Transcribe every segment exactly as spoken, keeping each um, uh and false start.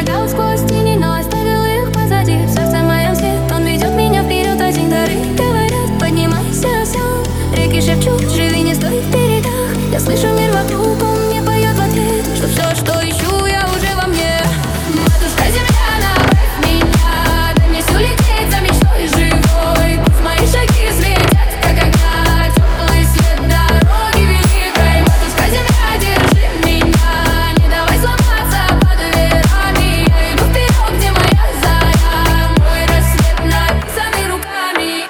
шагал сквозь тени, но оставил их позади. В сердце моем свет, он ведет меня вперед. Один дары говорят, поднимайся, осел. Реки шепчут, живи, не стой в берегах. Я слышу мир вокруг, он мне поет в ответ, что все, что ищу, я уже во мне. Матушка земля, направь меня, дай мне сил лететь за мечтой живой. Пусть мои шаги светят, как огня, теплый свет дороги великой. Матушка земля, держи меня, не давай сломаться под ветрами. Я иду вперед, где моя заря, мой рассвет написанный руками.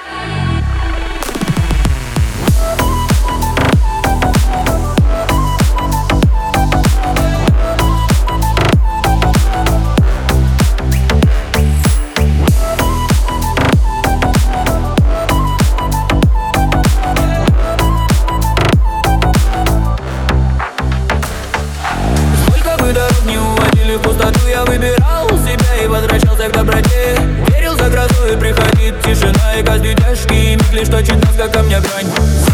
В пустоту я выбирал себя и возвращался к доброте. Верил за грозой, приходит тишина, и каждый тяжкий миг лишь точит нас, как камня грань.